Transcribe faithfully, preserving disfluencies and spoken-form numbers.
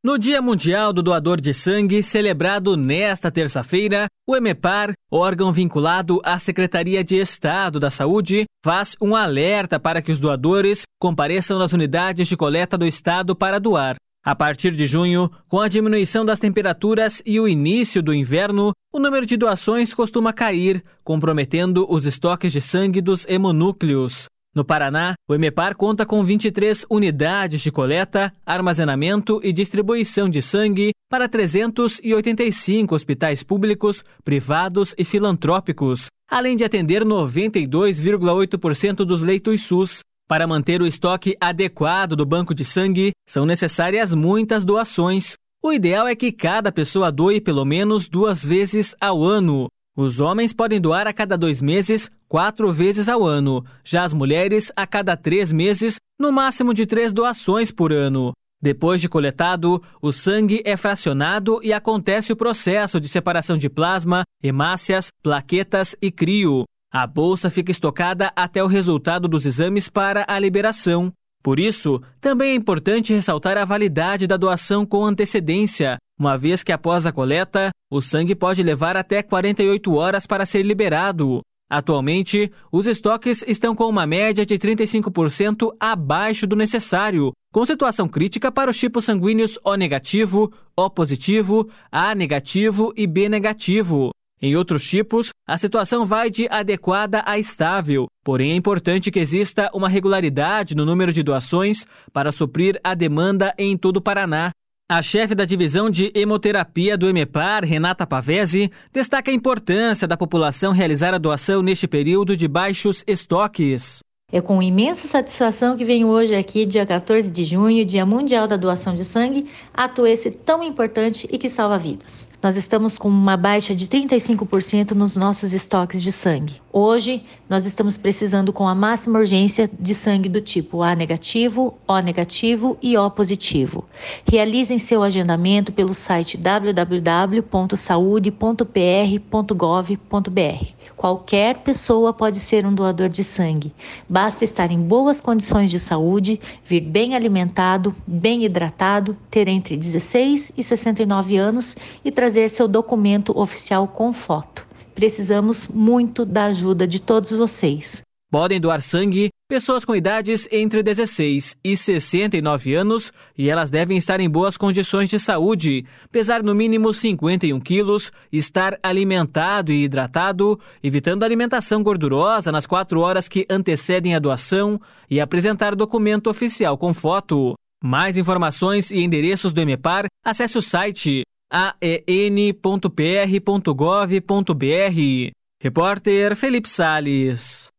No Dia Mundial do Doador de Sangue, celebrado nesta terça-feira, o EMEPAR, órgão vinculado à Secretaria de Estado da Saúde, faz um alerta para que os doadores compareçam nas unidades de coleta do Estado para doar. A partir de junho, com a diminuição das temperaturas e o início do inverno, o número de doações costuma cair, comprometendo os estoques de sangue dos hemonúcleos. No Paraná, o EMEPAR conta com vinte e três unidades de coleta, armazenamento e distribuição de sangue para trezentos e oitenta e cinco hospitais públicos, privados e filantrópicos, além de atender noventa e dois vírgula oito por cento dos leitos SUS. Para manter o estoque adequado do banco de sangue, são necessárias muitas doações. O ideal é que cada pessoa doe pelo menos duas vezes ao ano. Os homens podem doar a cada dois meses, quatro vezes ao ano. Já as mulheres, a cada três meses, no máximo de três doações por ano. Depois de coletado, o sangue é fracionado e acontece o processo de separação de plasma, hemácias, plaquetas e crio. A bolsa fica estocada até o resultado dos exames para a liberação. Por isso, também é importante ressaltar a validade da doação com antecedência, uma vez que após a coleta, o sangue pode levar até quarenta e oito horas para ser liberado. Atualmente, os estoques estão com uma média de trinta e cinco por cento abaixo do necessário, com situação crítica para os tipos sanguíneos O negativo, O positivo, A negativo e B negativo. Em outros tipos, a situação vai de adequada a estável, porém é importante que exista uma regularidade no número de doações para suprir a demanda em todo o Paraná. A chefe da divisão de hemoterapia do EMEPAR, Renata Pavese, destaca a importância da população realizar a doação neste período de baixos estoques. É com imensa satisfação que venho hoje aqui, dia quatorze de junho, Dia Mundial da Doação de Sangue, ato esse tão importante e que salva vidas. Nós estamos com uma baixa de trinta e cinco por cento nos nossos estoques de sangue. Hoje, nós estamos precisando com a máxima urgência de sangue do tipo A negativo, O negativo e O positivo. Realizem seu agendamento pelo site w w w ponto saude ponto p r ponto gov ponto b r. Qualquer pessoa pode ser um doador de sangue. Basta estar em boas condições de saúde, vir bem alimentado, bem hidratado, ter entre dezesseis e sessenta e nove anos e trazer seu documento oficial com foto. Precisamos muito da ajuda de todos vocês. Podem doar sangue pessoas com idades entre dezesseis e sessenta e nove anos e elas devem estar em boas condições de saúde, pesar no mínimo cinquenta e um quilos, estar alimentado e hidratado, evitando alimentação gordurosa nas quatro horas que antecedem a doação e apresentar documento oficial com foto. Mais informações e endereços do EMEPAR, acesse o site a e n ponto p r ponto gov ponto b r. Repórter Felipe Salles.